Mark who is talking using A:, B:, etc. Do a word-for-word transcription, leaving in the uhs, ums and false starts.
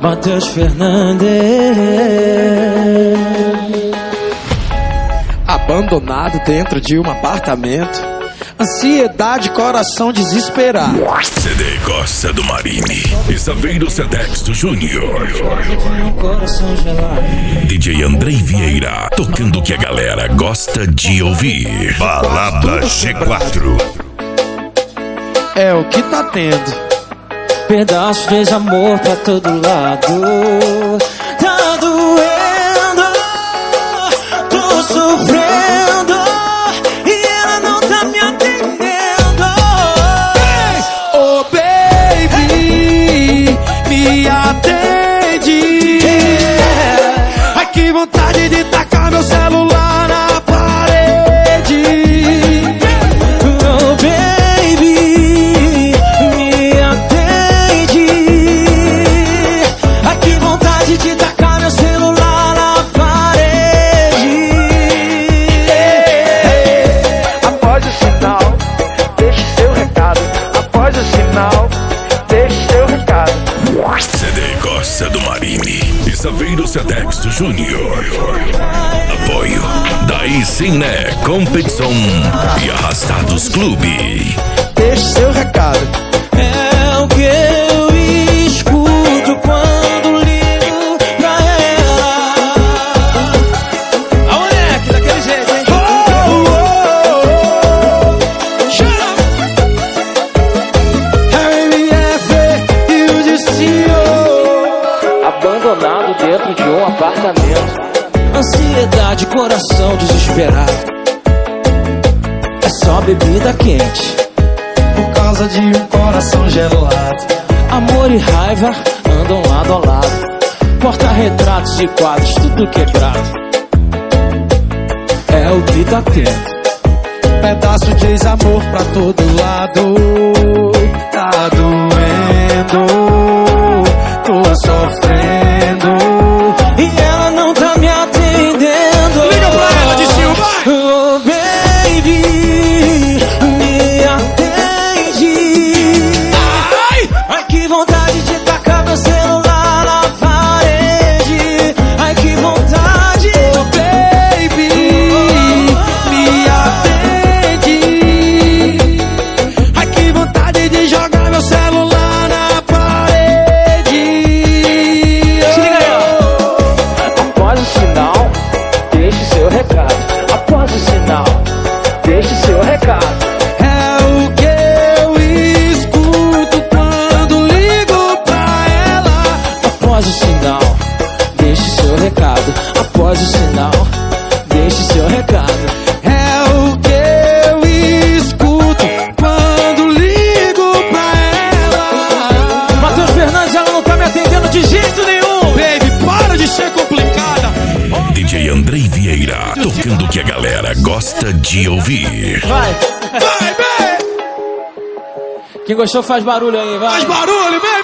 A: Matheus Fernandes.
B: Abandonado dentro de um apartamento, ansiedade, coração desesperado.
C: C D Costa do Marine e Saveiro Sedexto Júnior. D J Andrei Vieira, tocando o que a galera gosta de ouvir. Balada G quatro.
B: É o que tá tendo.
A: Pedaço de desamor pra todo lado. Tá doendo, tô sofrendo e ela não tá me atendendo.
B: Oh baby, me atende. Ai que vontade de tacar meu celular na parede.
A: Oh baby, me atende. Ai que vontade de tacar meu celular na parede.
D: Após o sinal, deixe seu recado. Após o sinal, deixe seu recado.
C: C D Costa do Marine e Saveiro Sedexto Júnior. Apoio Daí Cine Competição e Arrastados Clube.
B: Deixe seu recado.
A: É o que eu escuto quando ligo pra ela. A moleque, daquele jeito, hein?
B: Oh, oh, oh. Chama. R M F e o destino.
D: Abandonado dentro de um apartamento.
A: Ansiedade, coração desesperado. É só bebida quente.
B: Por causa de um coração gelado.
A: Amor e raiva andam lado a lado. Porta-retratos e quadros, tudo quebrado. É o que tá tendo.
B: Pedaço de desamor pra todo lado. Tá doendo, tô sofrendo
A: E ela não tá me atendendo.
B: Liga pra ela, Distinho, vai!
A: Oh baby, me atende.
B: Ai!
A: Ai que vontade de tacar meu celular na parede. Ai que vontade.
B: Oh baby, me atende. Ai que vontade de jogar meu celular na parede.
A: Se liga aí, ó.
D: Após o sinal, deixe seu recado. Após o sinal, deixe seu recado.
B: É o que eu escuto quando ligo pra ela.
A: Após o sinal, deixe seu recado. Após o sinal, deixe seu recado.
B: É o que eu escuto quando ligo pra ela.
A: Matheus Fernandes, ela não tá me atendendo de jeito nenhum.
B: Baby, para de ser complicada.
C: D J Andrei Vieira, tocando o que a galera gosta de ouvir.
A: Vai.
B: Vai, baby,
A: Quem gostou faz barulho aí, vai.
B: faz barulho, baby.